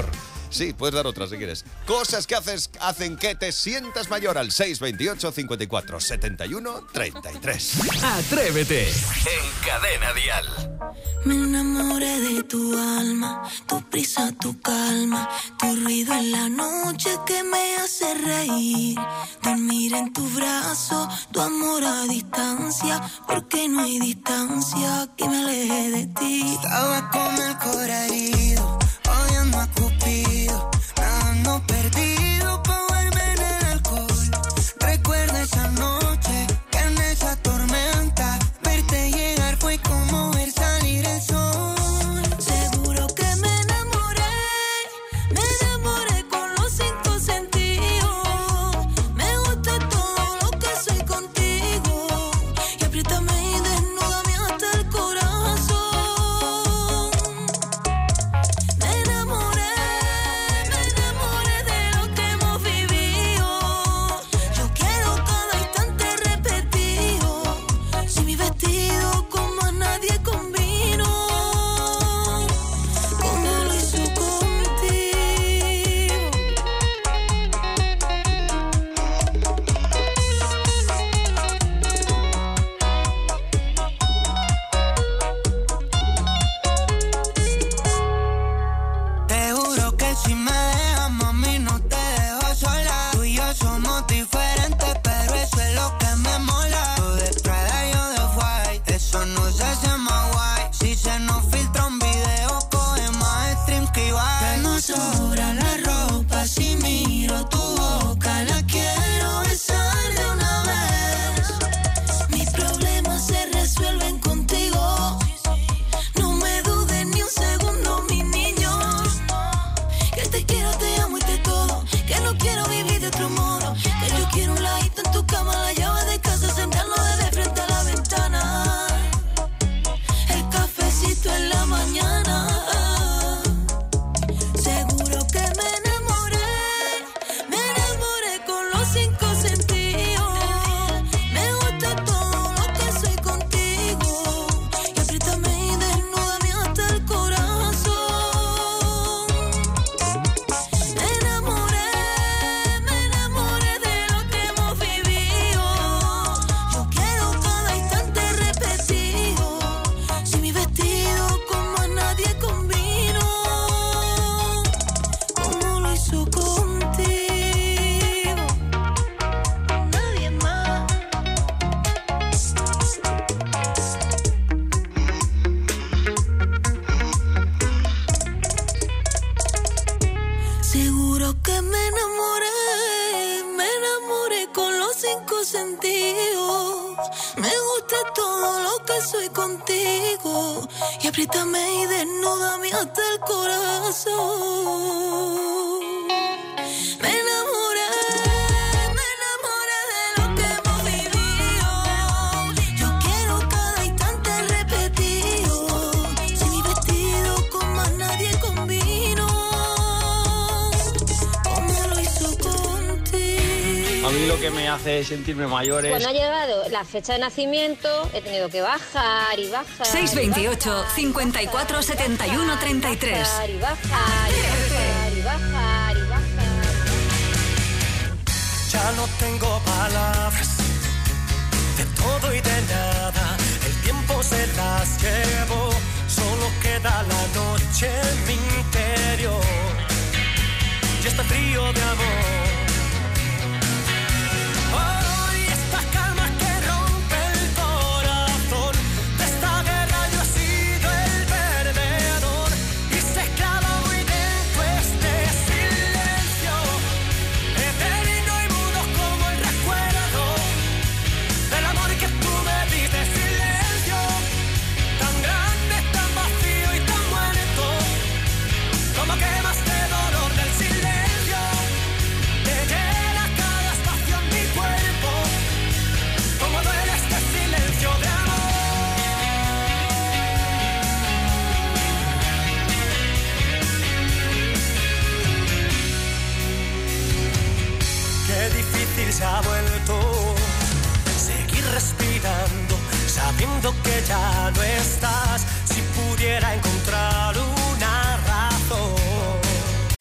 mayor. Sí, puedes dar otra si quieres. Cosas que hacen que te sientas mayor al 628 54 71 33. Atrévete en Cadena Dial. Me enamoré de tu alma, tu prisa, tu calma, tu ruido en la noche que me hace reír. Dormir en tu brazo, tu amor a distancia, porque no hay distancia que me aleje de ti. Estaba con el corazón herido, odiando a Cupido, nadando perdido pa' volver en el alcohol. Recuerda esa noche, que en esa tormenta, verte llegar fue como ver salir el sol. Seguro que me enamoré con los 5 sentidos. Me gusta todo lo que soy contigo, y apriétame y desnúdame hasta el corazón. Me enamoré de lo que hemos vivido. Yo quiero cada instante repetido. Si mi vestido con más nadie combino, como lo hizo contigo. Te juro que si me dejas, mami, no te dejo sola. Tú y yo somos diferentes, pero eso es lo que me mola. Tú de Prada, yo de White, eso no se hace más guay. Si se nos filtra un video, coge más streams que Ibai. Que no sobra la ropa si miro tu boca. La quiero besar de una vez. Mis problemas se resuelven contigo. No me dudes ni un segundo, mi niño. Que te quiero, te amo y te todo. Que no quiero vivir de otro modo. Que yo quiero un ladito en tu cama, la llave de casa, sentarnos de frente a la ventana. El cafecito en la mañana. Seguro que me enamoré con los 5 sentidos. Me gusta todo lo que soy contigo, y apriétame y desnúdame hasta el corazón. Me enamoré de lo que hemos vivido. Yo quiero cada instante repetido. Si mi vestido con más nadie combino, como lo hizo contigo, nadie más. Seguro que me enamoré con los 5 sentidos. Me gusta todo lo que soy contigo, y apriétame y desnúdame hasta el corazón. Me enamoré de lo que hemos vivido. Yo quiero cada instante repetido. Si mi vestido con más nadie combino, como lo hizo contigo. A mí lo que me hace sentirme mayor es... Cuando ha llegado la fecha de nacimiento, he tenido que bajar y bajar. 628 54 71 33. Bajar y bajar y bajar y bajar y bajar. Ya no tengo palabras, de todo y de nada, el tiempo se las llevó, solo queda la noche en mi interior, y este frío de amor. Hoy esta calma que rompe el corazón, de esta guerra yo he sido el perdedor, y se clava muy dentro este silencio, eterno y mudo como el recuerdo del amor que tú me diste. Silencio tan grande, tan vacío y tan muerto, como quemaste dolor del silencio, te llena cada espacio en mi cuerpo, como duele este silencio de amor. Qué difícil se ha vuelto seguir respirando, sabiendo que ya no estás. Si pudiera encontrar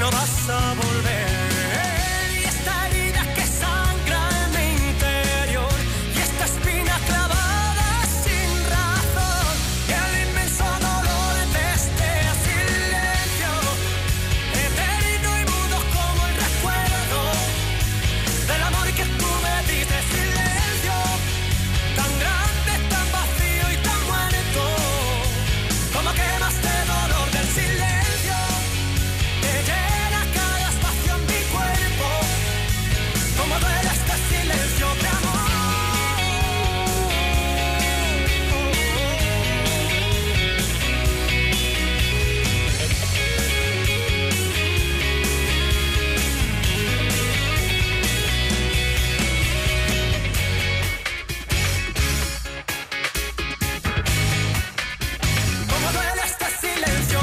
no vas a volver. Y esta herida que sangra en mi interior, y esta espina clavada sin razón, y el inmenso dolor de este silencio, eterno y mudo como el recuerdo del amor que tú me diste. Silencio tan grande, tan vacío y tan muerto, como quemas de dolor del silencio, que llena cada espacio en mi cuerpo, como duele este silencio de amor. Como duele este silencio.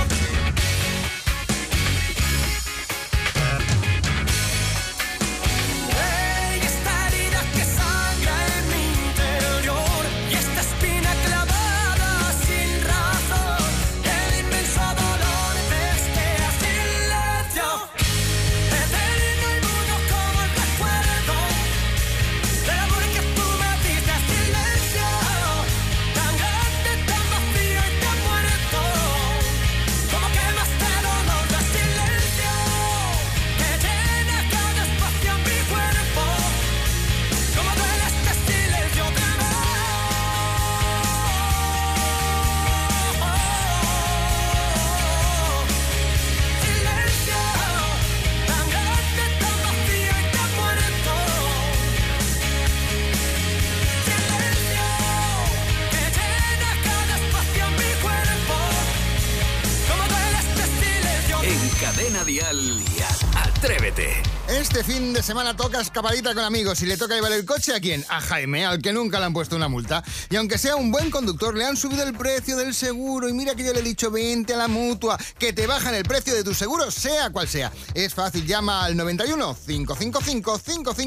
Y esta herida que sangra en mi interior, y esta espina clavada sin razón, el inmenso dolor de este silencio, eterno y mudo como el recuerdo del amor que tú me diste. Silencio tan grande, tan vacío y tan muerto, como quemas de dolor del silencio, que llena cada espacio en mi cuerpo, como duele este silencio de amor. Silencio tan grande, tan vacío y tan muerto, silencio que llena cada espacio en mi cuerpo, como duele este silencio. En Cadena Dial, Atrévete. Este fin de semana toca escapadita con amigos y le toca llevar el coche ¿a quién? A Jaime, al que nunca le han puesto una multa. Y aunque sea un buen conductor, le han subido el precio del seguro. Y mira que yo le he dicho, vente a la Mutua, que te bajan el precio de tu seguro, sea cual sea. Es fácil, llama al 91 555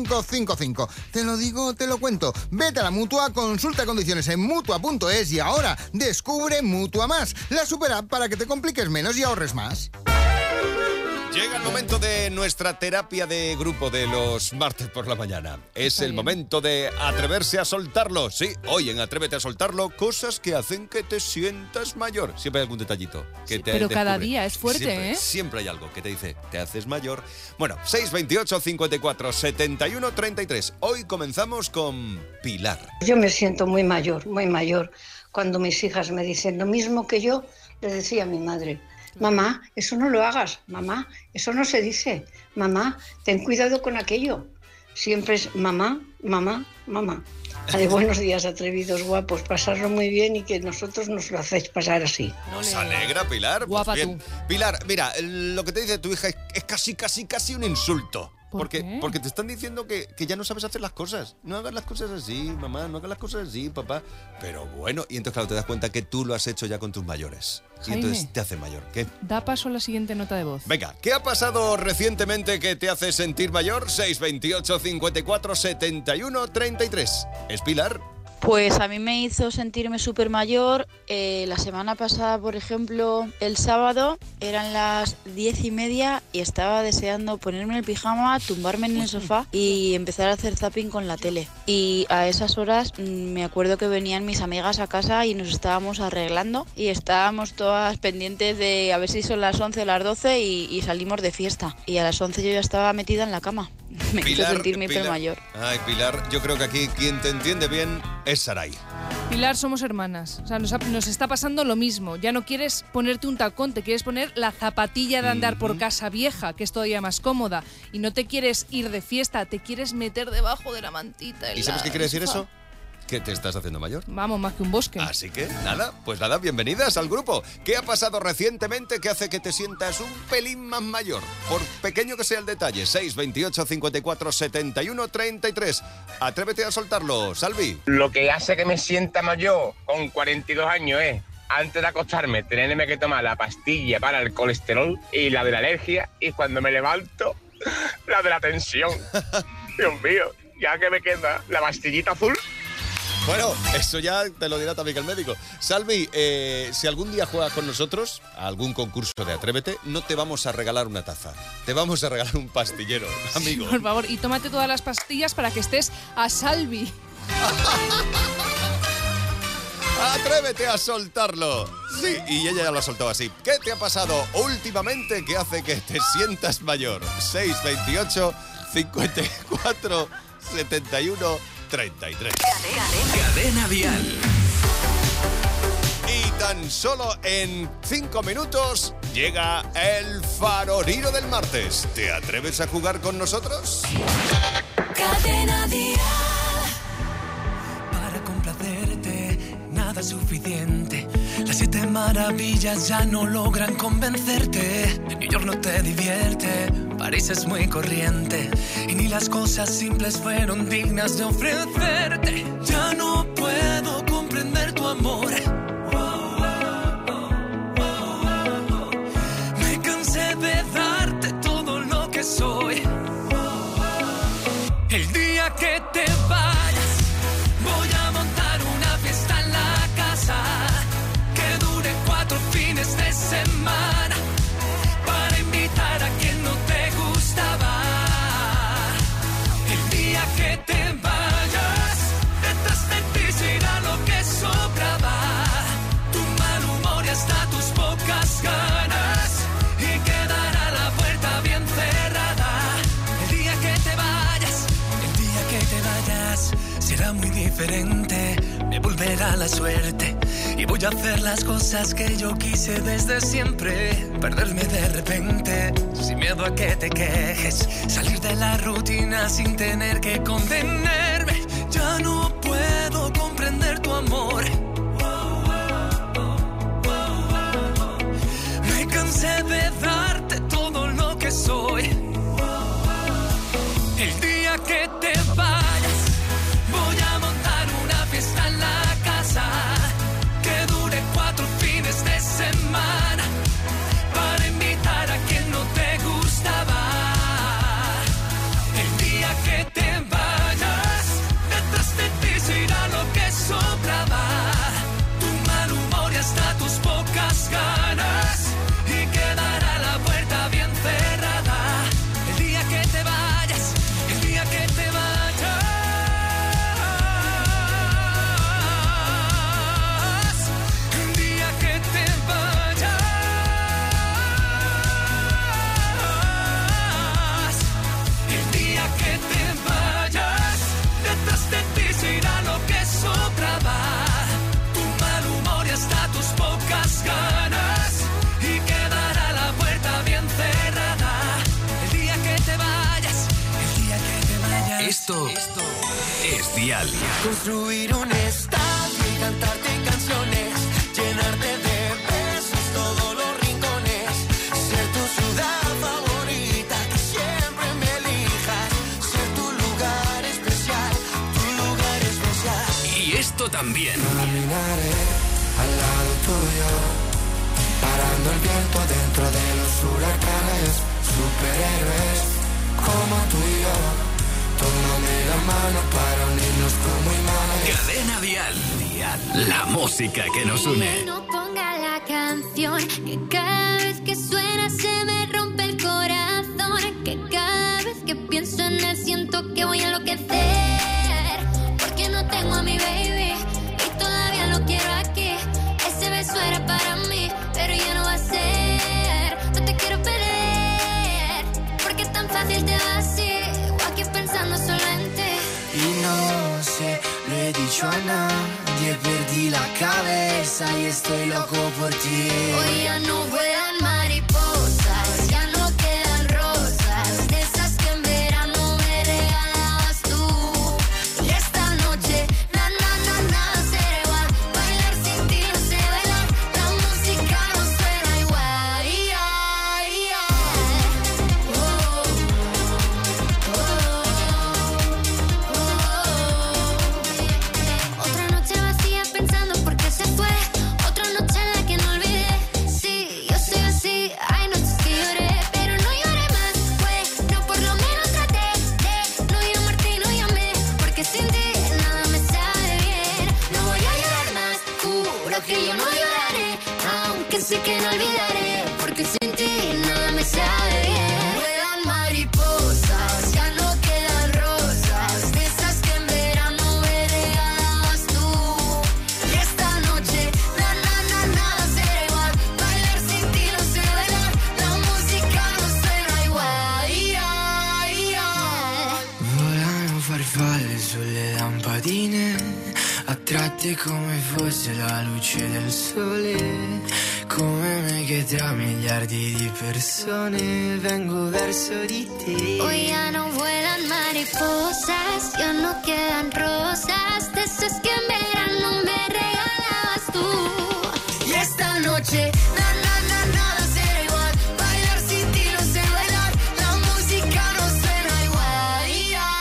5555. Te lo digo, te lo cuento. Vete a la Mutua, consulta condiciones en Mutua.es y ahora descubre Mutua Más, la super app para que te compliques menos y ahorres más. Llega el momento de nuestra terapia de grupo de los martes por la mañana. Es el momento de atreverse a soltarlo. Sí, hoy en Atrévete a soltarlo, cosas que hacen que te sientas mayor. Siempre hay algún detallito que te pero cada descubre. día es fuerte, Siempre, ¿eh? Siempre hay algo que te dice, te haces mayor. Bueno, 628 54 71 33. Hoy comenzamos con Pilar. Yo me siento muy mayor, muy mayor. Cuando mis hijas me dicen lo mismo que yo, le decía a mi madre: mamá, eso no lo hagas, mamá, eso no se dice, mamá, ten cuidado con aquello. Siempre es mamá, mamá, mamá. Buenos días, atrevidos, guapos, pasarlo muy bien y que nosotros nos lo hacéis pasar así. Nos alegra, Pilar. Pues Guapa bien. tú. Pilar, mira, lo que te dice tu hija es casi un insulto. ¿Por qué? Porque te están diciendo que ya no sabes hacer las cosas. No hagas las cosas así, mamá, no hagas las cosas así, papá. Pero bueno, y entonces claro, te das cuenta que tú lo has hecho ya con tus mayores. Y Jaime, entonces te hace mayor. ¿Qué? da paso a la siguiente nota de voz. Venga, ¿qué ha pasado recientemente que te hace sentir mayor? 628 54 71 33. ¿Es Pilar? Pues a mí me hizo sentirme súper mayor. La semana pasada, por ejemplo, el sábado, eran las 10:30 y estaba deseando ponerme el pijama, tumbarme en el sofá y empezar a hacer zapping con la tele. Y a esas horas me acuerdo que venían mis amigas a casa y nos estábamos arreglando y estábamos todas pendientes de a ver si son las 11 o las 12 y salimos de fiesta. Y a las 11 yo ya estaba metida en la cama. Me hizo sentirme hiper mayor. Ay, Pilar, yo creo que aquí quien te entiende bien es Saray. Pilar, somos hermanas. O sea, nos está pasando lo mismo. Ya no quieres ponerte un tacón, te quieres poner la zapatilla de andar por casa vieja, que es todavía más cómoda. Y no te quieres ir de fiesta, te quieres meter debajo de la mantita. ¿Y sabes qué quiere decir eso? Que te estás haciendo mayor. Vamos, más que un bosque. Así que, nada, bienvenidas al grupo. ¿Qué ha pasado recientemente que hace que te sientas un pelín más mayor? Por pequeño que sea el detalle, 628 54 71 33. Atrévete a soltarlo, Salvi. Lo que hace que me sienta mayor con 42 años es, antes de acostarme, tenerme que tomar la pastilla para el colesterol y la de la alergia, y cuando me levanto, la de la tensión. Dios mío, ya que me queda la pastillita azul. Bueno, eso ya te lo dirá también el médico. Salvi, si algún día juegas con nosotros a algún concurso de Atrévete, no te vamos a regalar una taza. Te vamos a regalar un pastillero, amigo. Por favor, y tómate todas las pastillas para que estés a Salvi. Atrévete a soltarlo. Sí, y ella ya lo ha soltado así. ¿Qué te ha pasado últimamente que hace que te sientas mayor? 628 54 71 33. Cadena Dial. Y tan solo en 5 minutos llega el farolino del martes. ¿Te atreves a jugar con nosotros? Cadena Dial. Para complacerte, nada suficiente. Las 7 maravillas ya no logran convencerte. New York no te divierte, París es muy corriente. Y ni las cosas simples fueron dignas de ofrecerte. Ya no puedo comprender tu amor. Me cansé de darte todo lo que soy. El día que te vayas, voy a montar una fiesta en la casa que dure 4 fines de semana para invitar a quien no te gustaba. El día que te vayas, detrás de ti se irá lo que sobraba. Tu mal humor y hasta tus pocas ganas y quedará la puerta bien cerrada. El día que te vayas, el día que te vayas será muy diferente. Me volverá la suerte y voy a hacer las cosas que yo quise desde siempre. Perderme de repente, sin miedo a que te quejes. Salir de la rutina sin tener que contenerme. Ya no puedo comprender tu amor. Me cansé de darte todo lo que soy. El día que te vayas, voy a montar una fiesta en la casa que dure 4 fines de semana para invitar a quien no te gustaba. El día que te vayas, detrás de ti se irá lo que sobraba. Tu mal humor y hasta tus pocas ganas y quedará la puerta bien cerrada. El día que te vayas, el día que te vayas. Ganas y quedará la puerta bien cerrada. El día que te vayas, el día que te vayas. Esto es Dial. Construir un estadio y cantarte canciones, llenarte de besos todos los rincones, ser tu ciudad favorita, que siempre me elijas, ser tu lugar especial, tu lugar especial. Y esto también. Caminaré al lado tuyo, parando el viento dentro de los huracanes, superhéroes como tú y yo, tómame la mano para unirnos como imanes. Cadena Dial, la música que nos une. No ponga la canción, que cada vez que suena se me rompe el corazón, que cada vez que pienso en él siento que voy a enloquecer, porque no tengo a mi baby y todavía lo quiero aquí. Ese beso era para mí, pero ya no va a ser. No te quiero perder, porque es tan fácil te vas así, o aquí pensando solo en ti. Y no sé, lo he dicho a nadie, perdí la cabeza y estoy loco por ti. Hoy ya no vuelan mariposas, ya no quedan rosas, de esas que en verano me regalabas tú. Y esta noche, nada será igual, bailar sin ti no sé bailar, la música no suena igual. Otra noche vacía pensando por qué se fue, otra noche en la que no olvidé. Sí, te come fosse la luce del sole, come me che tra miliardi di persone vengo verso di te. Hoy ya no vuelan mariposas, ya no quedan rosas, de esas que en verano me regalabas tú. Y esta noche, nada será igual, bailar sin ti no sé bailar, la música no suena igual.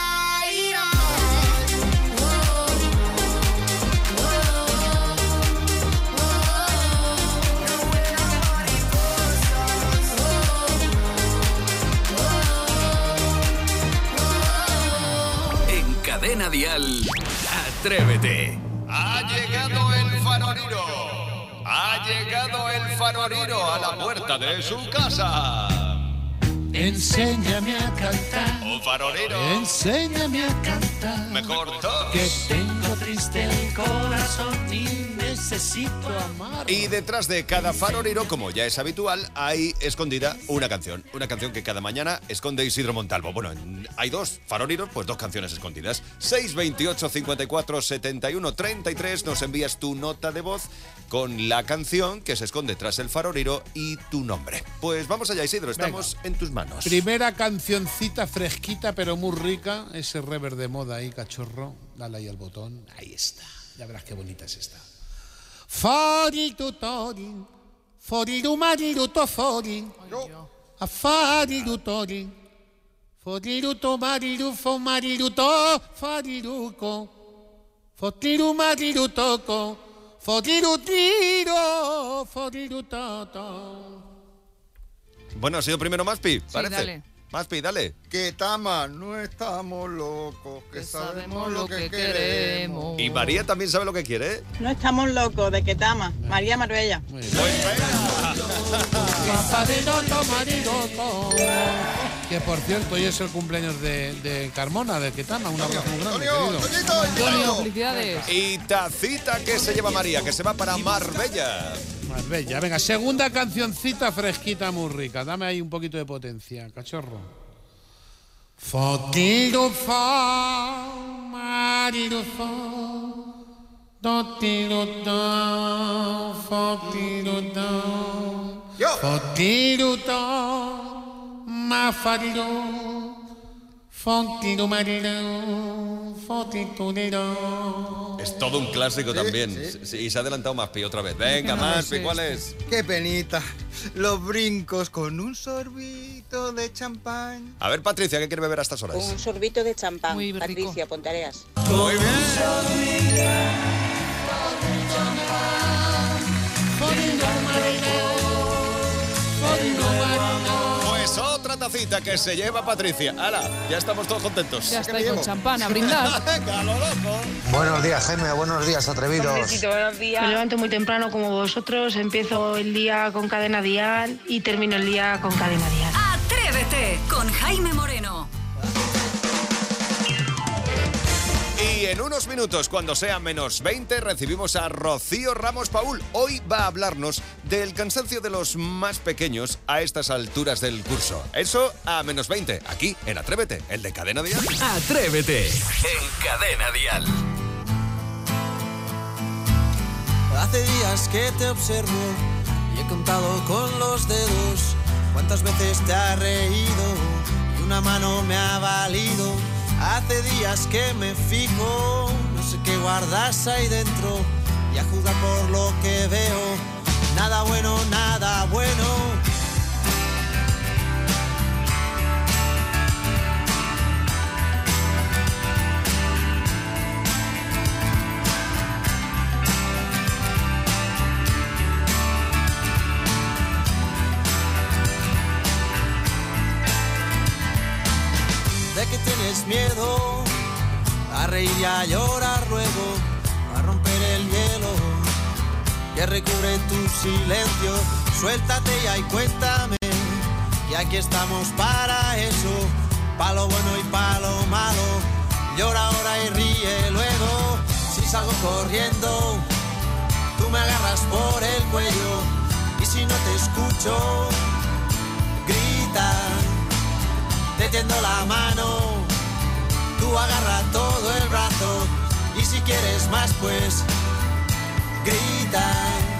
En Cadena Dial, Atrévete. Ha llegado el faroriro. Ha llegado el faroriro a la puerta de su casa. Enséñame a cantar. Un faroriro. Enséñame a cantar. Mejor todos. Que tengo triste el corazón y necesito amar. Y detrás de cada faroriro, como ya es habitual, hay escondida una canción. Una canción que cada mañana esconde Isidro Montalvo. Bueno, hay dos faroriros, pues dos canciones escondidas. 628 54 71 33. Nos envías tu nota de voz con la canción que se esconde tras el faroriro y tu nombre. Pues vamos allá, Isidro, estamos en tus manos. Primera cancioncita fresquita pero muy rica. Ese rever de moda ahí, cachorro. Dale ahí al botón. Ahí está. Ya verás qué bonita es esta. Foritu tori, foriru mariru to fori. A fariru tori, foriru to mariru fo mariru to fariruko. Fotiru mariru toko, foriru tiro, foriru toto. Bueno, ha sido primero Maspi, parece. Dale. Maspi, dale. Que Tama, no estamos locos, que sabemos lo que queremos. Y María también sabe lo que quiere, ¿eh? No estamos locos de Ketama. María Marbella. Que por cierto, hoy es el cumpleaños de Carmona, de Ketama. Un abrazo muy grande, querido. Antonio, felicidades. Y tacita que se lleva María, que se va para Marbella. Marbella. Venga, segunda cancioncita fresquita, muy rica. Dame ahí un poquito de potencia, cachorro. Fotiru fa, mariru fa, dotiru da, fotiru da, fotiru da, mafariru, fotiru mariru, fotiru dero. Es todo un clásico también. Sí, y se ha adelantado Maspi otra vez. Venga, Maspi, ¿cuál es? Qué penita. Los brincos con un sorbito de champán. A ver, Patricia, ¿qué quiere beber a estas horas? Un sorbito de champán. Muy rico. Patricia, Pontareas. Muy bien. Pues otra tacita que se lleva Patricia. ¡Hala! Ya estamos todos contentos. Ya está ahí con champán, a brindar. Venga, lo loco. Buenos días, Jaime. Buenos días, atrevidos. Buenos días. Me levanto muy temprano como vosotros, empiezo el día con Cadena Dial y termino el día con Cadena Dial. Atrévete con Jaime Moreno. Y en unos minutos, cuando sea menos 20, recibimos a Rocío Ramos Paul. Hoy va a hablarnos del cansancio de los más pequeños a estas alturas del curso. Eso a menos 20, aquí en Atrévete, el de Cadena Dial. Atrévete en Cadena Dial. Hace días que te observo y he contado con los dedos cuántas veces te has reído y una mano me ha valido. Hace días que me fijo, no sé qué guardas ahí dentro y a juzgar por lo que veo, nada bueno, nada bueno. De que tienes miedo a reír y a llorar luego, a romper el hielo que recubre tu silencio. Suéltate ya y cuéntame, y aquí estamos para eso, pa' lo bueno y pa' lo malo. Llora ahora y ríe luego. Si salgo corriendo, tú me agarras por el cuello, y si no te escucho, grita. Te tiendo la mano, tú agarra todo el brazo, y si quieres más pues grita.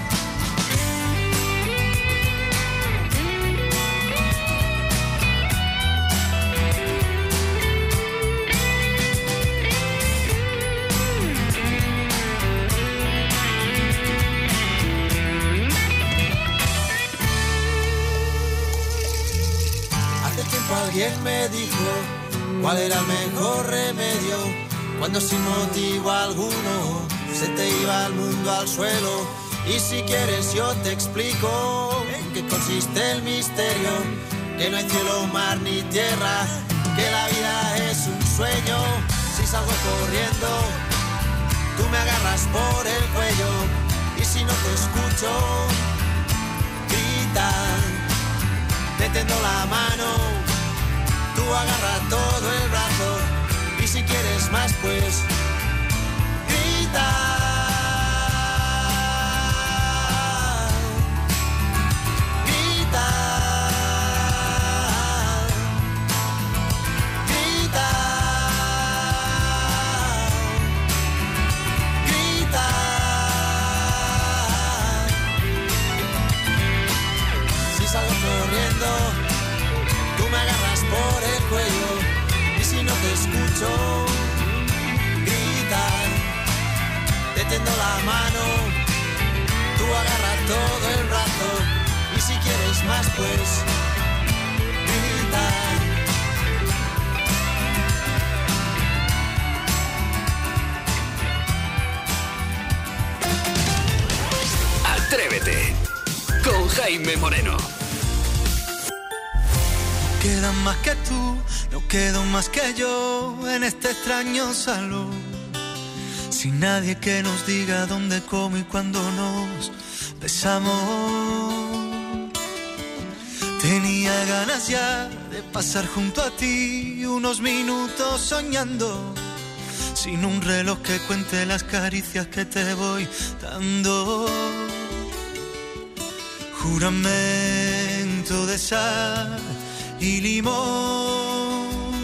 Hace tiempo alguien me dijo cuál era el mejor remedio cuando sin motivo alguno se te iba el mundo al suelo. Y si quieres yo te explico en qué consiste el misterio, que no hay cielo, mar ni tierra, que la vida es un sueño. Si salgo corriendo, tú me agarras por el cuello, y si no te escucho, grita. Te tendo la mano, tú agarra todo el brazo, y si quieres más pues grita. Tú me agarras por el cuello, y si no te escucho, grita. Te tendo la mano, tú agarras todo el brazo, y si quieres más pues grita. Atrévete con Jaime Moreno. Queda más que tú, no quedo más que yo en este extraño salón. Sin nadie que nos diga dónde, cómo y cuándo nos besamos. Tenía ganas ya de pasar junto a ti unos minutos soñando, sin un reloj que cuente las caricias que te voy dando. Juramento de sal y limón,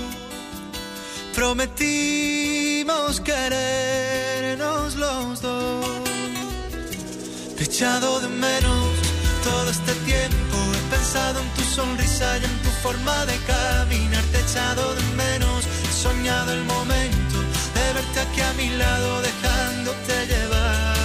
prometimos querernos los dos. Te he echado de menos todo este tiempo, he pensado en tu sonrisa y en tu forma de caminar. Te he echado de menos, he soñado el momento de verte aquí a mi lado, dejándote llevar.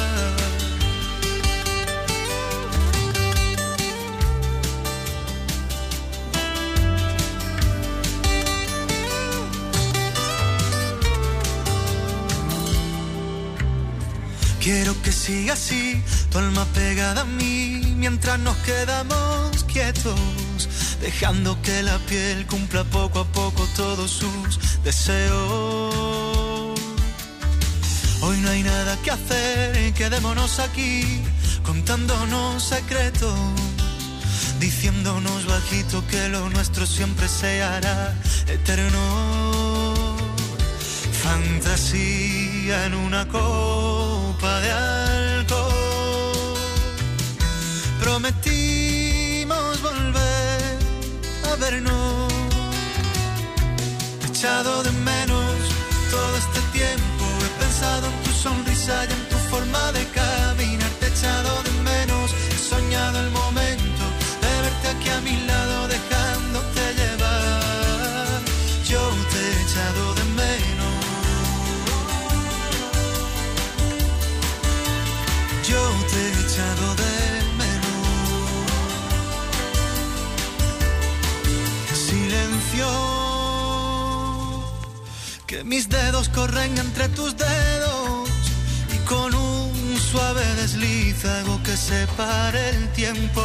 Quiero que siga así, tu alma pegada a mí, mientras nos quedamos quietos, dejando que la piel cumpla poco a poco todos sus deseos. Hoy no hay nada que hacer, quedémonos aquí, contándonos secretos, diciéndonos bajito que lo nuestro siempre se hará eterno. Fantasía en una copa de alcohol, prometimos volver a vernos. Te he echado de menos todo este tiempo, he pensado en tu sonrisa y en tu forma de caminar. Te he echado de menos, he soñado el momento de verte aquí a mi lado, dejándote llevar. Yo te he echado de menos, yo te he echado de menos. Silencio, que mis dedos corren entre tus dedos, y con un suave desliz hago que se pare el tiempo.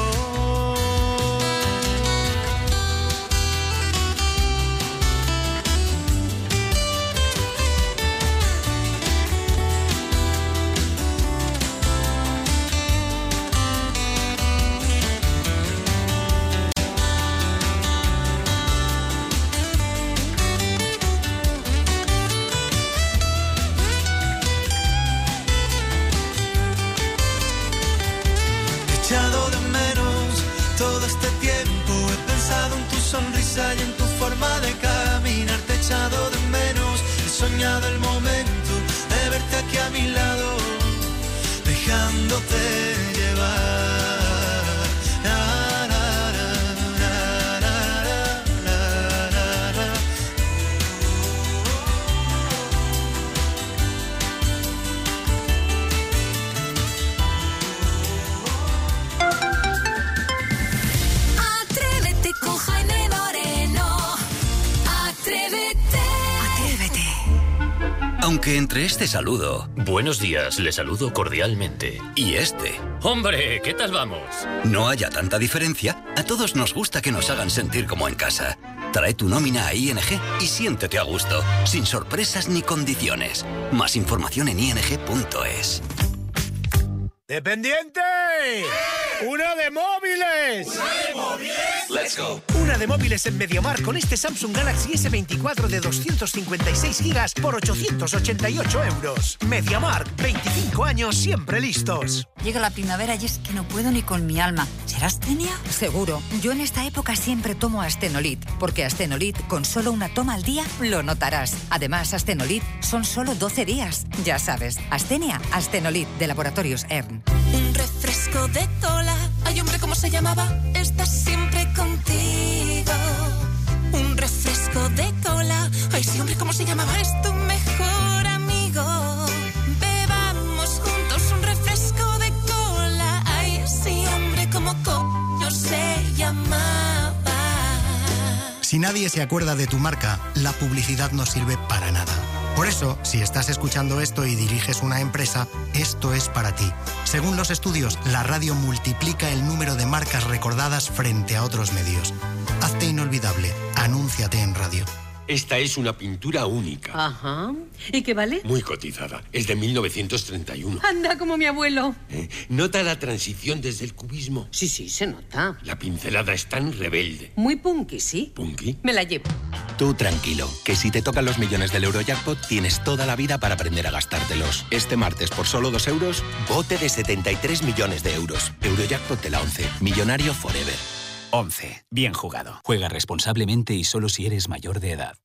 Aunque entre este saludo... Buenos días, le saludo cordialmente. Y este... ¡Hombre! ¿Qué tal vamos? No haya tanta diferencia, a todos nos gusta que nos hagan sentir como en casa. Trae tu nómina a ING y siéntete a gusto, sin sorpresas ni condiciones. Más información en ing.es. ¡Dependiente! ¡Una de móviles! ¿Una de móviles? ¡Let's go! Una de móviles en MediaMarkt con este Samsung Galaxy S24 de 256 gigas por 888 euros. MediaMarkt, 25 años siempre listos. Llega la primavera y es que no puedo ni con mi alma. ¿Será astenia? Seguro. Yo en esta época siempre tomo Astenolit, porque Astenolit con solo una toma al día lo notarás. Además, Astenolit son solo 12 días. Ya sabes, Astenia, Astenolit de Laboratorios ERN. Un refresco de cola. Ay, hombre, ¿cómo se llamaba? Estás siempre contigo. Un refresco de cola. Ay, sí, hombre, ¿cómo se llamaba? Es tu mejor amigo. Bebamos juntos un refresco de cola. Ay, sí, hombre, ¿cómo coño se llamaba? Si nadie se acuerda de tu marca, la publicidad no sirve para nada. Por eso, si estás escuchando esto y diriges una empresa, esto es para ti. Según los estudios, la radio multiplica el número de marcas recordadas frente a otros medios. Hazte inolvidable. Anúnciate en radio. Esta es una pintura única. Ajá. ¿Y qué vale? Muy cotizada. Es de 1931. Anda, como mi abuelo. ¿Nota la transición desde el cubismo? Sí, sí, se nota. La pincelada es tan rebelde. Muy punky, ¿sí? ¿Punky? Me la llevo. Tú tranquilo, que si te tocan los millones del Eurojackpot, tienes toda la vida para aprender a gastártelos. Este martes, por solo 2 euros, bote de 73 millones de euros. Eurojackpot de la 11. Millonario forever. 11. Bien jugado. Juega responsablemente y solo si eres mayor de edad.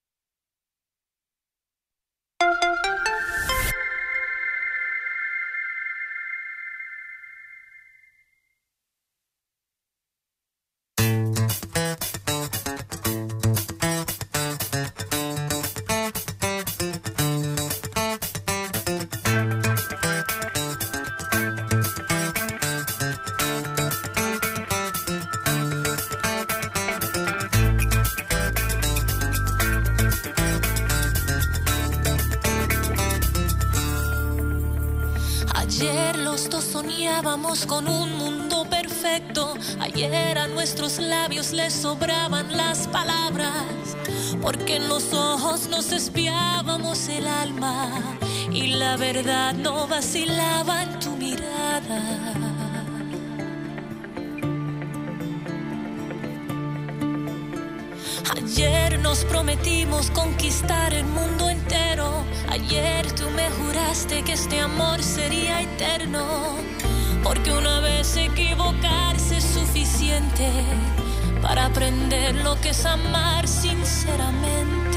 Con un mundo perfecto. Ayer a nuestros labios les sobraban las palabras, porque en los ojos nos espiábamos el alma y la verdad no vacilaba en tu mirada. Ayer nos prometimos conquistar el mundo entero. Ayer tú me juraste que este amor sería eterno, porque una vez equivocarse es suficiente para aprender lo que es amar sinceramente.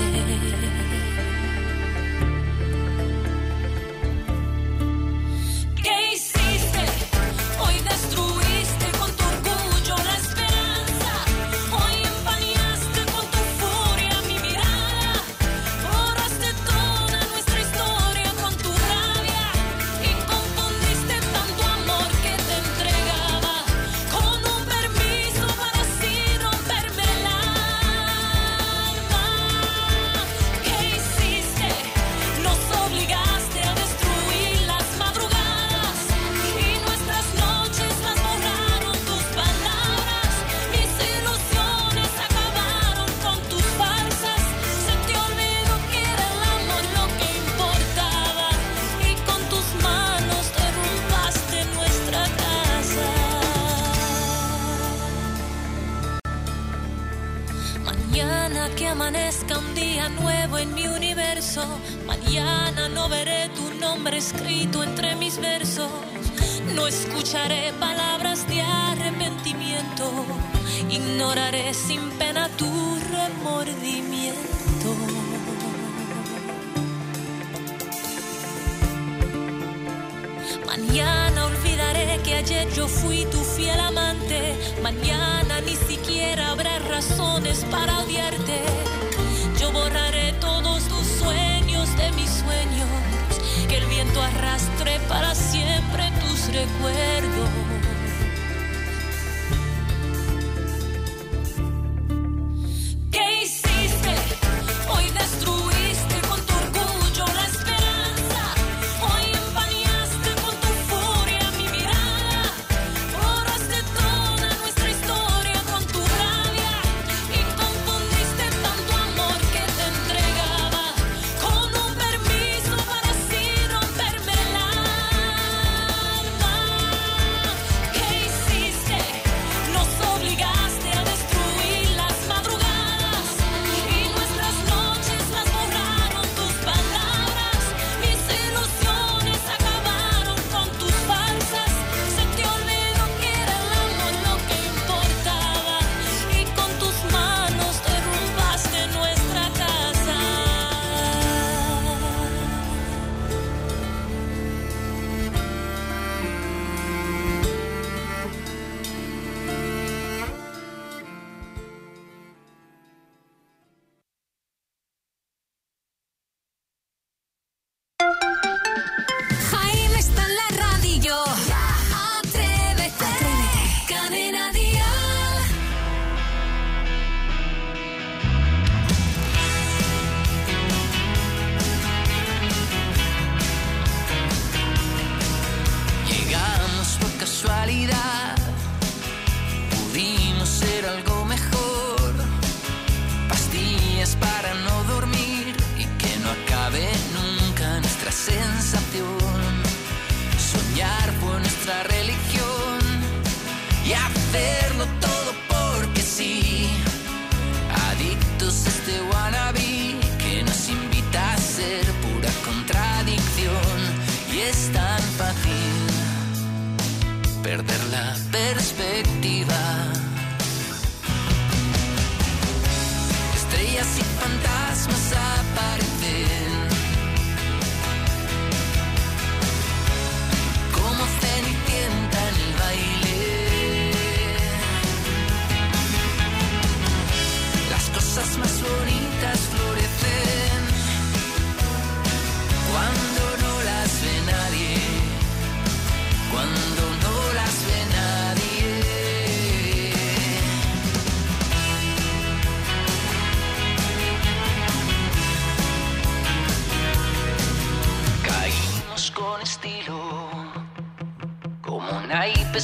¿Qué hiciste? Hoy destruiste con tu orgullo la esperanza. Hoy empañaste con tu furia mi mirada. Borraste toda nuestra historia con tu rabia y confundiste tanto amor que te entregaba con un permiso para así romperme el alma. ¿Qué hiciste? Nos obligaste a destruir las madrugadas y nuestras noches las borraron tus palabras. Mis ilusiones acabaron con tus farsas. Se te olvidó que era el amor lo que importaba y con tus manos derrumbaste nuestra casa. Mañana que amanezca un día nuevo en mi universo. Mañana no veré tu nombre escrito entre mis versos. No escucharé palabras de arrepentimiento. Ignoraré sin pena tu remordimiento. Mañana olvidaré que ayer yo fui tu fiel amante. Mañana ni siquiera habrá razones para odiarte. Yo borraré todos tus sueños de mis sueños. Que el viento arrastre para siempre tus recuerdos. ¿Qué hiciste? Hoy destruiste con tu orgullo la esperanza.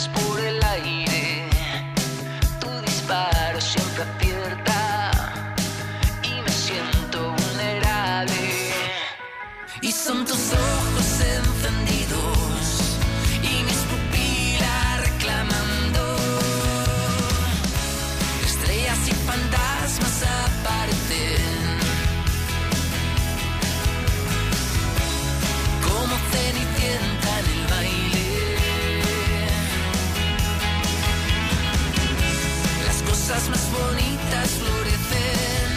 vuelas por el aire, tu disparo siempre acierta y me siento vulnerable. Y son tus ojos encendidos y mis pupilas reclamando. Estrellas y fantasmas aparecen como Cenicienta en el baile. Las cosas más bonitas florecen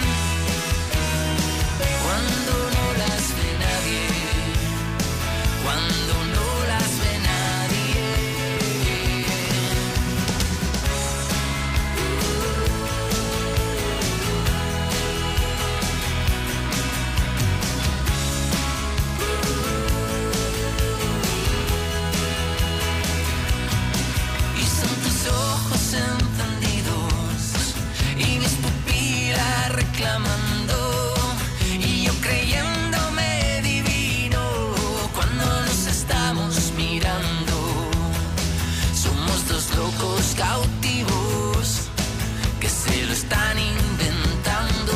cuando no las ve nadie, cuando no las ve nadie. Y son tus ojos encendidos y mis pupilas reclamando, y yo creyéndome divino cuando nos estamos mirando. Somos dos locos cautivos que se lo están inventando.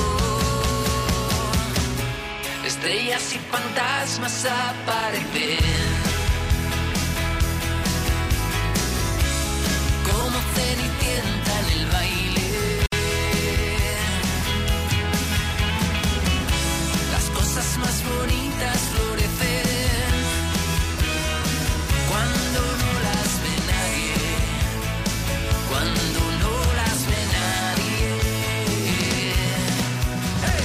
Estrellas y fantasmas aparecen como Cenicienta en el baile. Las cosas más bonitas florecen cuando no las ve nadie, cuando no las ve nadie. ¡Hey!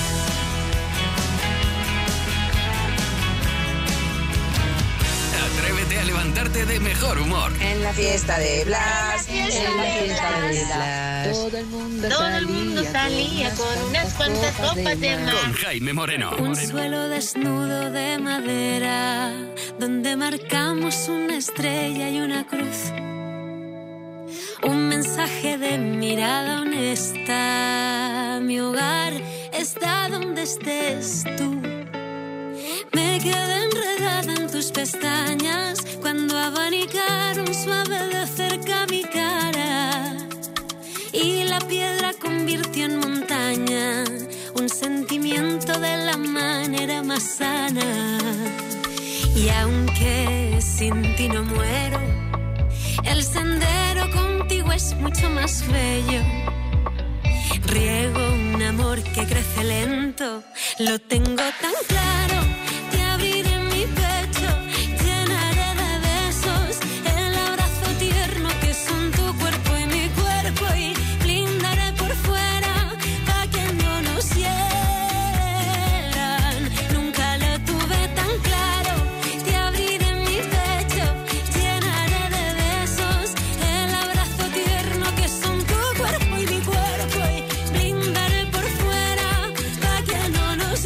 Atrévete a levantarte de mejor humor. En la fiesta de Blas, en la fiesta de Blas, todo el mundo salía con unas cuantas copas de más. Con Jaime Moreno. Un suelo desnudo de madera, donde marcamos una estrella y una cruz. Un mensaje de mirada honesta. Mi hogar está donde estés tú. Me quedé enredada en tus pestañas cuando abanicaron suave de cerca mi cara. Y la piedra convirtió en montaña un sentimiento de la manera más sana. Y aunque sin ti no muero, el sendero contigo es mucho más bello. Riego un amor que crece lento, lo tengo tan claro. Te abriré mi pecho, llenaré de besos el abrazo tierno que son tu cuerpo y mi cuerpo, y blindaré por fuera pa' que no nos hieran. Nunca lo tuve tan claro. Te abriré mi pecho, llenaré de besos el abrazo tierno que son tu cuerpo y mi cuerpo, y blindaré por fuera pa' que no nos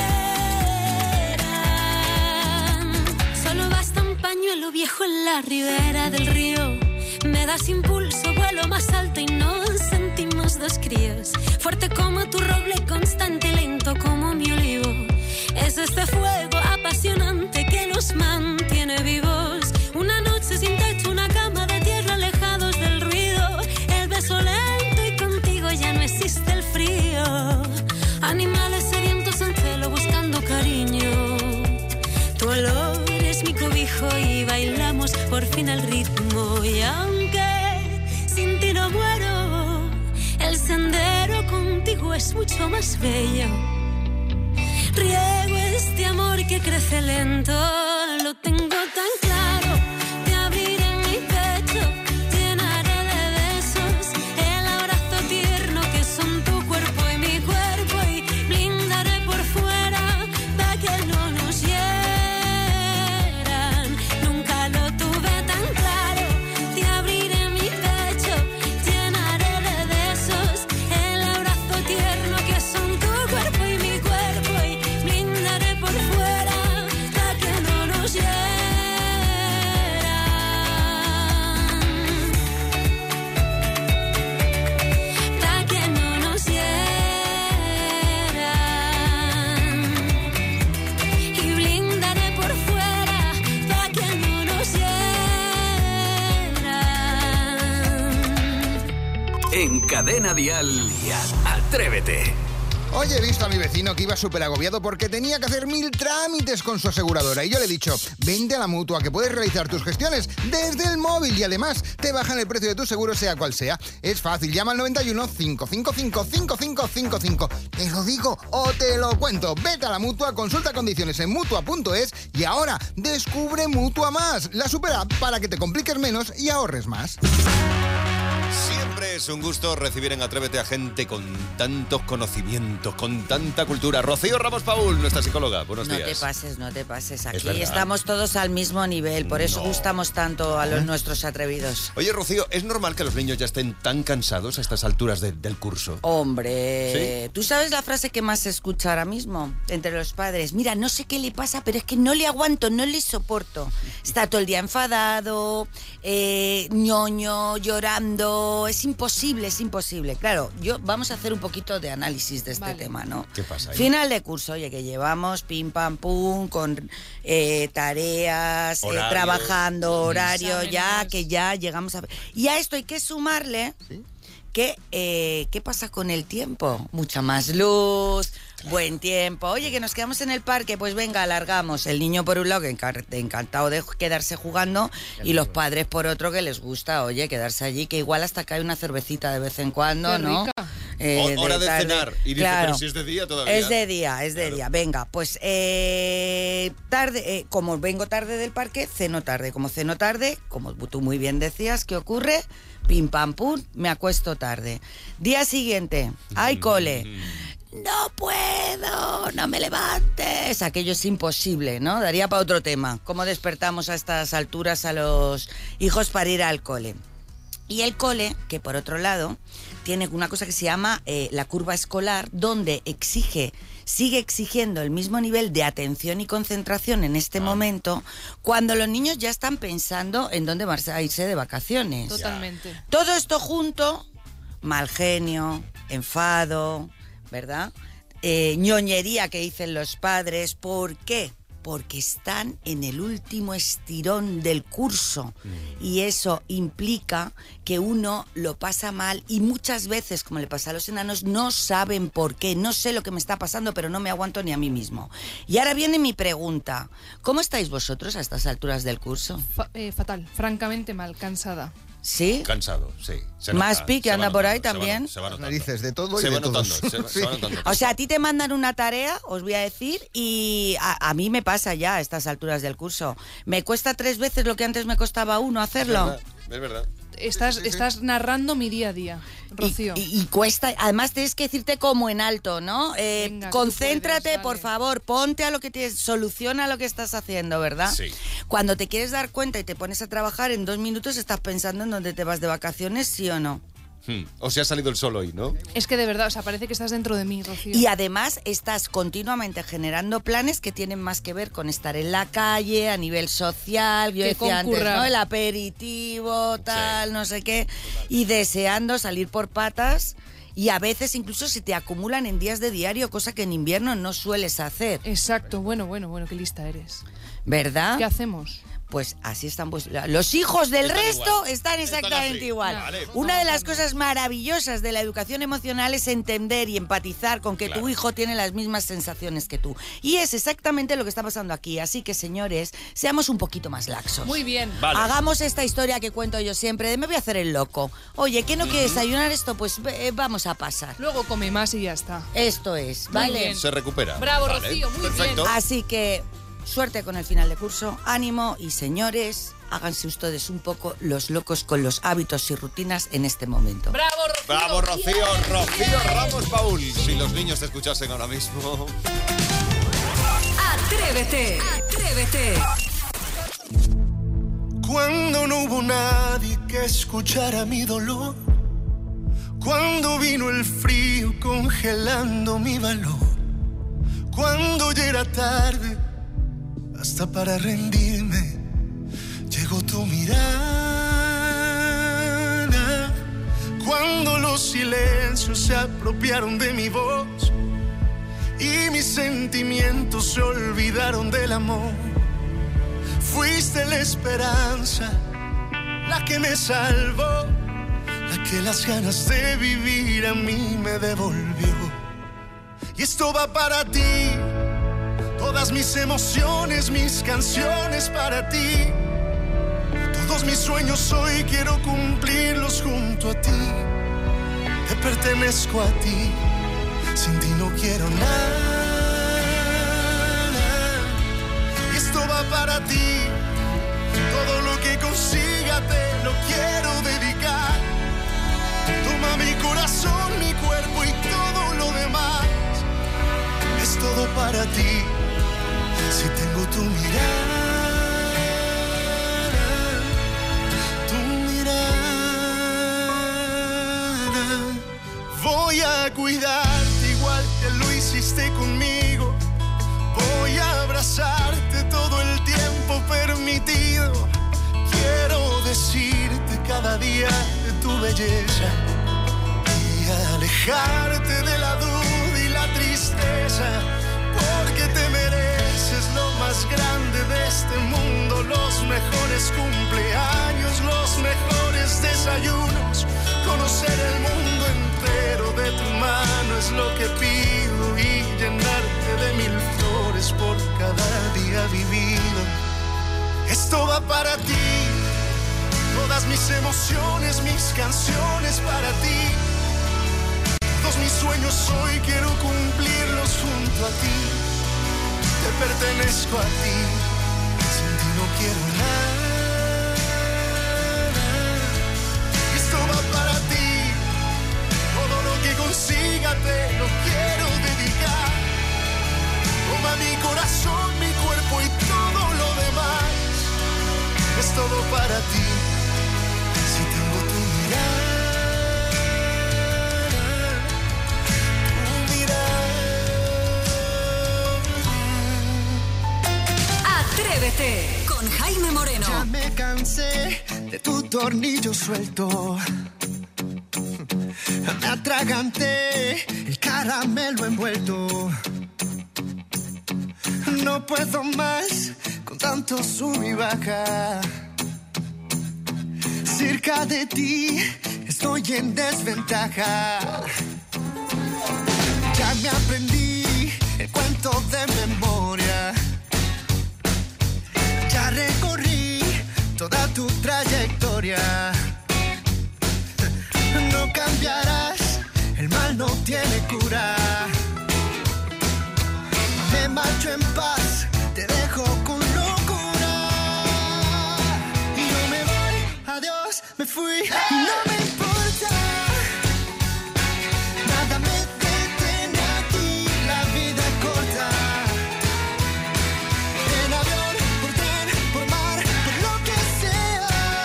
hieran. Solo basta un pañuelo viejo en la ribera del río. Me das impulso, vuelo más alto y nos sentimos dos críos. Fuerte como tu roble, constante y lento como mi olivo. Es este fuego apasionante que nos mantiene vivos. Una noche sin techo, una cama de tierra, alejados del ruido. El beso lento y contigo ya no existe el frío. Animales sedientos en celo buscando cariño. Tu olor es mi cobijo y bailamos por fin al ritmo. Y aunque sin ti no muero, el sendero contigo es mucho más bello. Riego este amor que crece lento, lo tengo tan claro. Te abriré mi pecho, llenaré de besos el abrazo tierno que son tu cuerpo y mi cuerpo, y blindaré por fuera pa' que no nos hieran. Nunca lo tuve tan claro. Te abriré mi pecho, llenaré de besos el abrazo tierno que son tu cuerpo y mi cuerpo, y blindaré por fuera pa' que no nos En Cadena Dial, Atrévete. Hoy he visto a mi vecino que iba súper agobiado porque tenía que hacer 1000 trámites con su aseguradora. Y yo le he dicho, vente a la Mutua, que puedes realizar tus gestiones desde el móvil y además te bajan el precio de tu seguro, sea cual sea. Es fácil, llama al 91 555 5555. Te lo digo o te lo cuento. Vete a la Mutua, consulta condiciones en Mutua.es y ahora descubre Mutua Más, la super app para que te compliques menos y ahorres más. Siempre es un gusto recibir en Atrévete a gente con tantos conocimientos, con tanta cultura. Rocío Ramos Paul, nuestra psicóloga. Buenos días. No te pases. Aquí verdad. estamos todos al mismo nivel, por eso gustamos tanto a los nuestros atrevidos. Oye, Rocío, ¿es normal que los niños ya estén tan cansados a estas alturas del curso? Hombre, ¿Sí? ¿Tú sabes la frase que más se escucha ahora mismo entre los padres? Mira, no sé qué le pasa, pero es que no le aguanto, no le soporto. Está todo el día enfadado, ñoño, llorando. Es imposible. Claro, vamos a hacer un poquito de análisis de este tema, ¿no? ¿Qué pasa ahí? Final de curso, oye, que llevamos pim pam pum con tareas, trabajando, horario, ya llegamos a... Y a esto hay que sumarle... ¿Sí? ¿Qué pasa con el tiempo? Mucha más luz, buen tiempo. Oye, que nos quedamos en el parque, pues venga, alargamos. El niño por un lado, que encantado de quedarse jugando, y los padres por otro, que les gusta, oye, quedarse allí, que igual hasta cae una cervecita de vez en cuando, ¿no? Hora de cenar. Y dice, claro, pero si es de día todavía. Es de día. Venga, pues tarde, como vengo tarde del parque, ceno tarde. Como ceno tarde, como tú muy bien decías, ¿qué ocurre? Pim pam pum, me acuesto tarde. Día siguiente, hay cole. No puedo, no me levantes. Aquello es imposible, ¿no? Daría para otro tema. ¿Cómo despertamos a estas alturas a los hijos para ir al cole? Y el cole, que por otro lado, tiene una cosa que se llama la curva escolar, donde sigue exigiendo el mismo nivel de atención y concentración en este momento, cuando los niños ya están pensando en dónde van a irse de vacaciones. Totalmente. Todo esto junto, mal genio, enfado, ¿verdad? Ñoñería que dicen los padres. ¿Por qué? Porque están en el último estirón del curso y eso implica que uno lo pasa mal y muchas veces, como le pasa a los enanos, no saben por qué. No sé lo que me está pasando, pero no me aguanto ni a mí mismo. Y ahora viene mi pregunta. ¿Cómo estáis vosotros a estas alturas del curso? Fatal, francamente mal, cansada. ¿Sí? Cansado, sí. ¿Más pi que anda por ahí también? Se va notando. Narices de todo y se de va todos. Se va notando. O sea, a ti te mandan una tarea, os voy a decir, y a mí me pasa ya a estas alturas del curso. Me cuesta 3 veces lo que antes me costaba 1 hacerlo. Es verdad. Estás narrando mi día a día, Rocío. Y cuesta, además tienes que decirte como en alto, ¿no? Venga, concéntrate, puedes, por favor, ponte a lo que tienes, soluciona lo que estás haciendo, ¿verdad? Sí. Cuando te quieres dar cuenta y te pones a trabajar, en 2 minutos estás pensando en dónde te vas de vacaciones, ¿sí o no? O sea, ha salido el sol hoy, ¿no? Es que de verdad, o sea, parece que estás dentro de mí, Rocío. Y además estás continuamente generando planes que tienen más que ver con estar en la calle, a nivel social, yo decía antes, ¿no? El aperitivo, tal, no sé qué, y deseando salir por patas. Y a veces incluso se te acumulan en días de diario, cosa que en invierno no sueles hacer. Exacto, bueno, qué lista eres. ¿Verdad? ¿Qué hacemos? Pues así están, pues los hijos del resto están exactamente igual. Vale. Una de las cosas maravillosas de la educación emocional es entender y empatizar con que tu hijo tiene las mismas sensaciones que tú. Y es exactamente lo que está pasando aquí. Así que, señores, seamos un poquito más laxos. Muy bien. Vale. Hagamos esta historia que cuento yo siempre de me voy a hacer el loco. Oye, ¿qué no quieres desayunar esto? Pues vamos a pasar. Luego come más y ya está. Esto es, ¿vale? Se recupera. Bravo, Rocío, muy perfecto. bien. Así que suerte con el final de curso, ánimo y señores, háganse ustedes un poco los locos con los hábitos y rutinas en este momento. Bravo, Rocío. Bravo, Rocío. Rocío Ramos Paul. Si los niños te escuchasen ahora mismo. Atrévete. Cuando no hubo nadie que escuchara mi dolor, cuando vino el frío congelando mi valor, cuando ya era tarde hasta para rendirme, llegó tu mirada. Cuando los silencios se apropiaron de mi voz y mis sentimientos se olvidaron del amor, fuiste la esperanza, la que me salvó, la que las ganas de vivir a mí me devolvió. Y esto va para ti, todas mis emociones, mis canciones para ti. Todos mis sueños hoy quiero cumplirlos junto a ti. Te pertenezco a ti, sin ti no quiero nada. Y esto va para ti, todo lo que consiga te lo quiero dedicar. Toma mi corazón, mi cuerpo y todo lo demás. Es todo para ti, si tengo tu mirada. Voy a cuidarte igual que lo hiciste conmigo. Voy a abrazarte todo el tiempo permitido. Quiero decirte cada día de tu belleza y alejarte de la duda y la tristeza, porque te mereces lo más grande de este mundo, los mejores cumpleaños, los mejores desayunos, conocer el mundo entero de tu mano es lo que pido y llenarte de 1000 flores por cada día vivido. Esto va para ti, todas mis emociones, mis canciones para ti. Todos mis sueños hoy quiero cumplirlos junto a ti. Te pertenezco a ti, sin ti no quiero nada. Esto va para ti, todo lo que consiga te lo quiero dedicar. Toma mi corazón, mi cuerpo y todo lo demás. Es todo para ti, si tengo tu mirada. Atrévete con Jaime Moreno. Ya me cansé de tu tornillo suelto. Me atraganté el caramelo envuelto. No puedo más con tanto sub y baja. Cerca de ti estoy en desventaja. Ya me aprendí el cuento de memoria. Ya recorrí toda tu trayectoria. No cambiarás, el mal no tiene cura. Me marcho en paz, te dejo con locura. Y no me voy, adiós, me fui, no me importa. Nada me detiene aquí, la vida es corta. En avión, por tren, por mar, por lo que sea.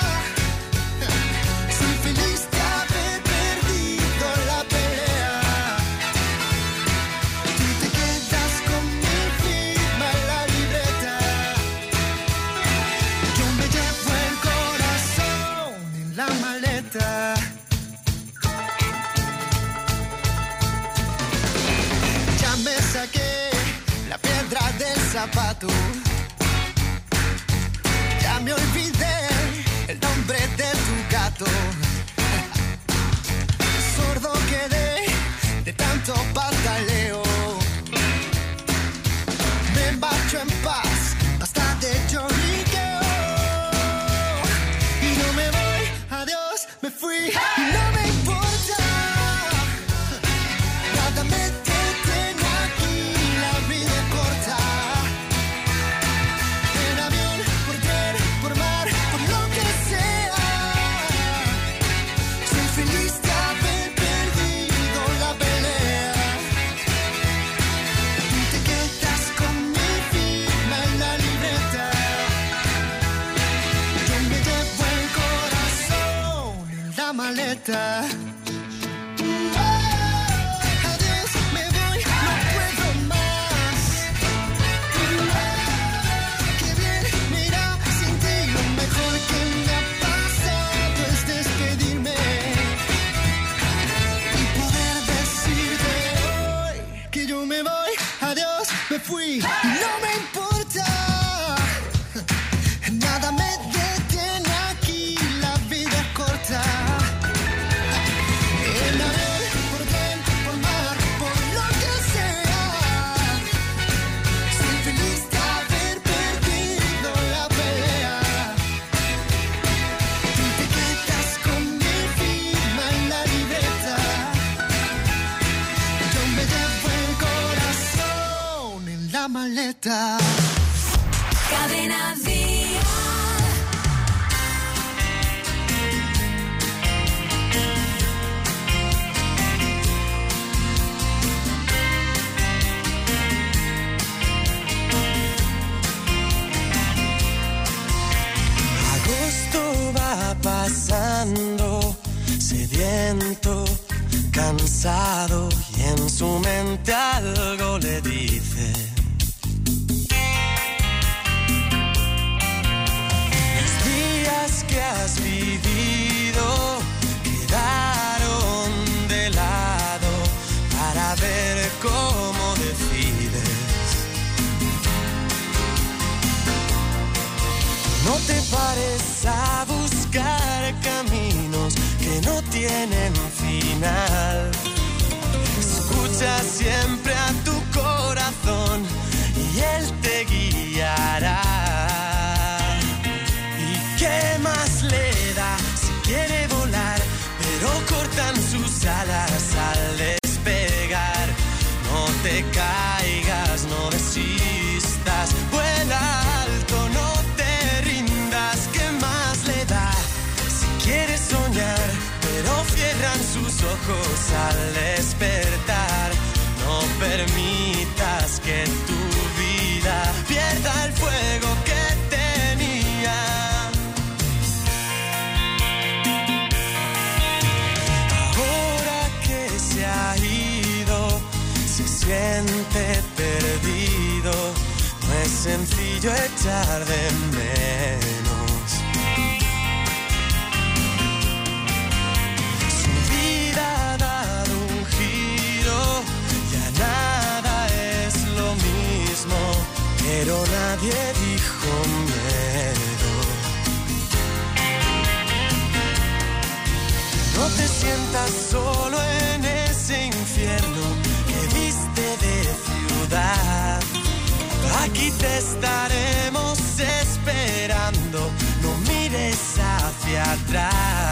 Soy feliz de haber perdido la pelea. Tú te quedas con mi firma en la libreta. Yo me llevo el corazón en la maleta. Ya me saqué la piedra del zapato. Ya me olvidé el nombre de tu gato. Sordo quedé de tanto pataleo. Me marcho en paz, basta de lloriqueo. Y no me voy, adiós, me fui, no me importa. Nada me detiene aquí, la vida es corta. En avión, por tren, por mar, por lo que sea. Soy feliz de haber perdido la pelea. Tú te quedas con mi firma en la libreta. Yo me llevo el corazón en la maleta. Adiós, me voy, no puedo más. Qué bien, mira, sin ti lo mejor que me ha pasado es despedirme y poder decirte hoy que yo me voy, adiós, me fui, no me importa. Nada me detiene aquí, la vida es corta. Violeta. Cadena Dial. Agosto va pasando, sediento, cansado, y en su mente algo le dice. Los días que has vivido quedaron de lado para ver cómo decides. No te pares a buscar caminos que no tienen final. Escucha siempre a tu corazón y él te guiará. ¿Y qué más le da si quiere volar? Pero cortan sus alas al despegar. No te caigas, no desistas, vuela alto, no te rindas. ¿Qué más le da si quieres soñar? Pero cierran sus ojos al despertar. No permitas que tu vida pierda el fuego que tenía. Ahora que se ha ido, se siente perdido. No es sencillo echar de menos. Su vida ha dado un giro, ya nada es lo mismo, pero nadie dijo miedo. No te sientas solo en ese infierno que viste de ciudad. Aquí te estaremos esperando, no mires hacia atrás.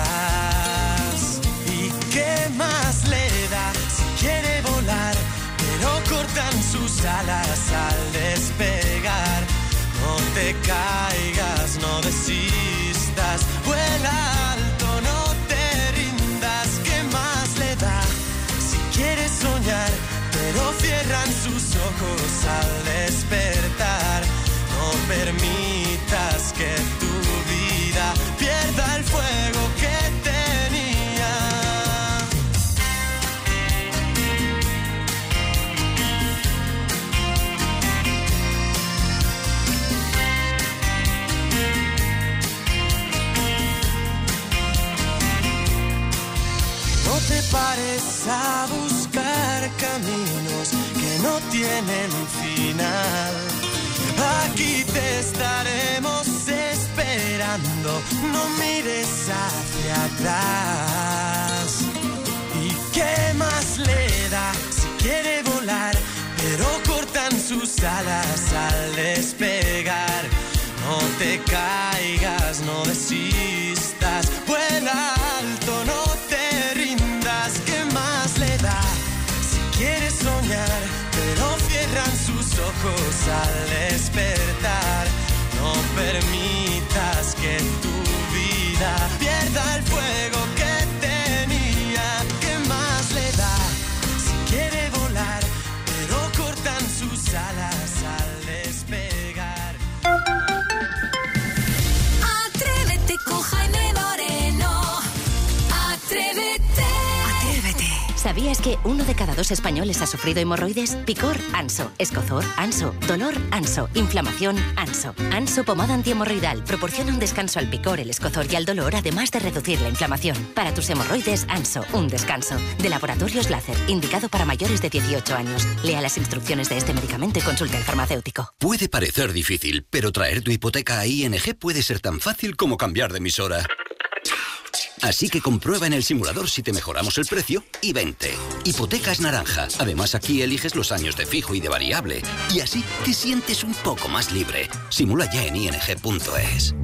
¿Y qué más le da si quiere volar? Pero cortan sus alas al despegar. No te caigas, no desistas, vuela alto, no te rindas. ¿Qué más le da si quieres soñar? Pero cierran sus ojos al despertar. No permitas que tu vida pierda el fuego que tenía. No te pares a buscar caminos que no tienen final. Aquí te estaremos esperando, no mires hacia atrás. ¿Y qué más le da si quiere volar? Pero cortan sus alas al despegar. No te caigas, no desistas, vuela alto, no te rindas. ¿Qué más le da si quieres soñar? Pero cierran sus ojos al despertar. No permitas que tu vida pierda el fuego que tenía. ¿Qué más le da si quiere volar? Pero cortan sus alas al despegar. Atrévete con Jaime Moreno. Atrévete. ¿Sabías que 1 de cada 2 españoles ha sufrido hemorroides? Picor, Anso. Escozor, Anso. Dolor, Anso. Inflamación, Anso. Anso pomada antihemorroidal proporciona un descanso al picor, el escozor y al dolor, además de reducir la inflamación. Para tus hemorroides, Anso, un descanso. De Laboratorios Láser, indicado para mayores de 18 años. Lea las instrucciones de este medicamento y consulte al farmacéutico. Puede parecer difícil, pero traer tu hipoteca a ING puede ser tan fácil como cambiar de emisora. Así que comprueba en el simulador si te mejoramos el precio y vente. Hipotecas naranja. Además, aquí eliges los años de fijo y de variable. Y así te sientes un poco más libre. Simula ya en ing.es.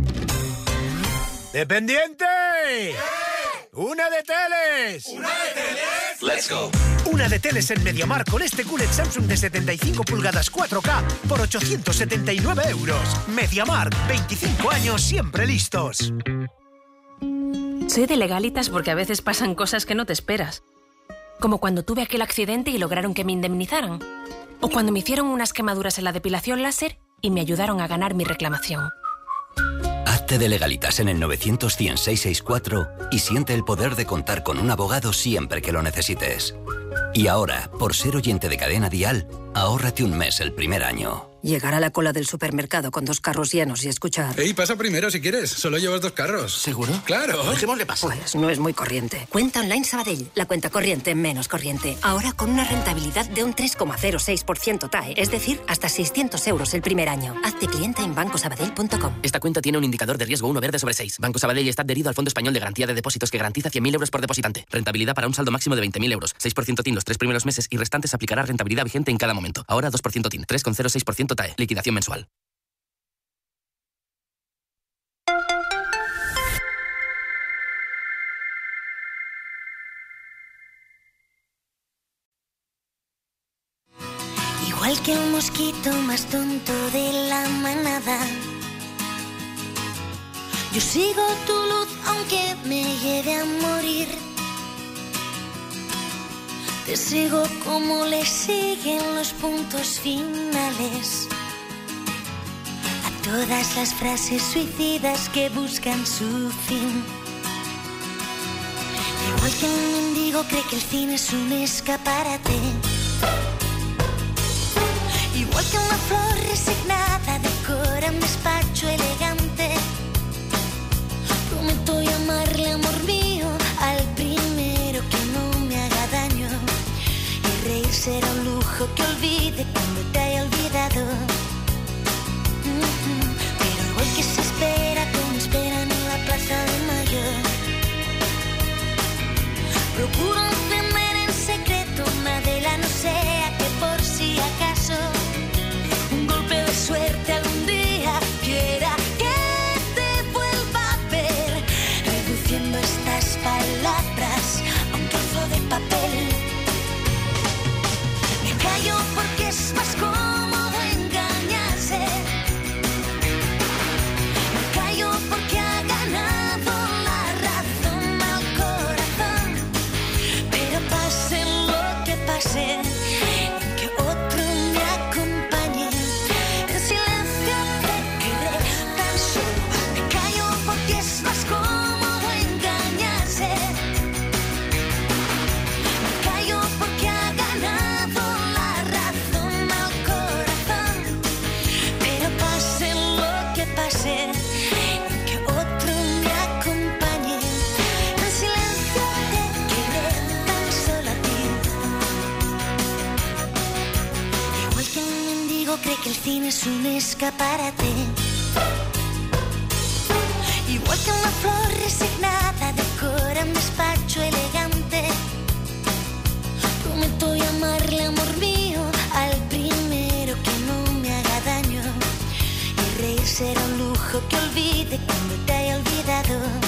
¡Dependiente! ¡Una de teles! ¿Una de teles? Let's go. Una de teles en MediaMarkt con este QLED Samsung de 75 pulgadas 4K por 879 euros. MediaMarkt, 25 años siempre listos. Soy de Legalitas porque a veces pasan cosas que no te esperas. Como cuando tuve aquel accidente y lograron que me indemnizaran. O cuando me hicieron unas quemaduras en la depilación láser y me ayudaron a ganar mi reclamación. Hazte de Legalitas en el 900-100-664 y siente el poder de contar con un abogado siempre que lo necesites. Y ahora, por ser oyente de Cadena Dial, ahórrate un mes el primer año. Llegar a la cola del supermercado con 2 carros llenos y escuchar... Ey, pasa primero si quieres. Solo llevas 2 carros. ¿Seguro? ¡Claro! Dejémosle pasar. Pues no es muy corriente. Cuenta Online Sabadell. La cuenta corriente menos corriente. Ahora con una rentabilidad de un 3,06% TAE. Es decir, hasta 600 euros el primer año. Hazte cliente en bancosabadell.com. Esta cuenta tiene un indicador de riesgo 1 verde sobre 6. Banco Sabadell está adherido al Fondo Español de Garantía de Depósitos que garantiza 100.000 euros por depositante. Rentabilidad para un saldo máximo de 20.000 euros. 6% TIN los 3 primeros meses y restantes aplicará rentabilidad vigente en cada momento. Ahora 2% TIN. 3,06% TAE. Liquidación mensual. Igual que el mosquito más tonto de la manada, yo sigo tu luz aunque me lleve a morir. Te sigo como le siguen los puntos finales a todas las frases suicidas que buscan su fin. Igual que un mendigo cree que el cine es un escaparate, igual que una flor resignada decora un despacho elegante, prometo llamarle amor mío al primero que no me haga daño. Y reír será un lujo que olvide cuando te haya olvidado. Pero igual que se espera como esperan en la Plaza de Mayo, procuro encender en secreto una vela, no sea que por si acaso un golpe de suerte algún día quiera que te vuelva a ver, reduciendo estas palabras a un trozo de papel. Me callo porque es más cómodo engañarse. Me callo porque ha ganado la razón al corazón. Pero pase lo que pase, que otro me acompañe. En silencio te quedé tan solo. Me callo porque es más cómodo engañarse. Me callo porque ha ganado la razón al corazón. Pero pase lo que pase, que otro me acompañe. En silencio te quedé tan solo a ti. Igual que un mendigo cree que el cine es un escaparate, igual que una flor resignada decora un despacho elegante, prometo llamarle amor mío al primero que no me haga daño. Y reír será un lujo que olvide cuando te haya olvidado.